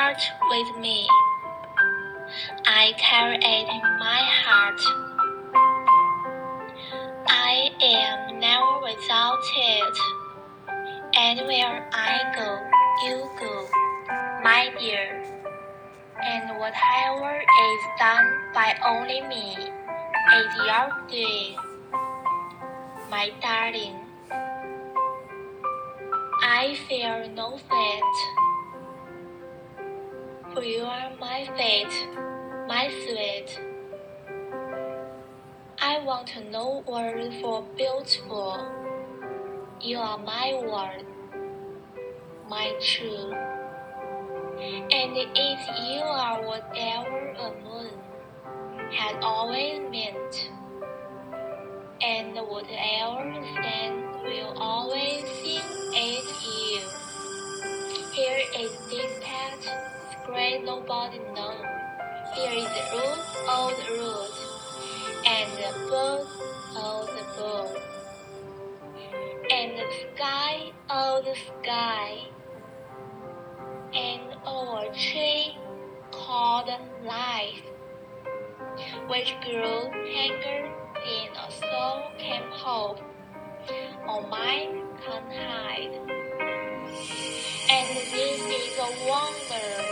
heart with me. I carry it in my heart. I am never without it. Anywhere I go, you go, my dear. And whatever is done by only me is your doing, my darling. I fear no fate, for you are my fate, my sweet. I want no word for beautiful. You are my word, my true. And if you are whatever a moon has always meant, and whatever sun will always seem as you. Here is this path, secret nobody knows. Here is the root of the root, and the bird of the bird, and the sky of the sky, and our tree called life, which grew tangled in a soul can hope, or mind can hide. And this is a wonder,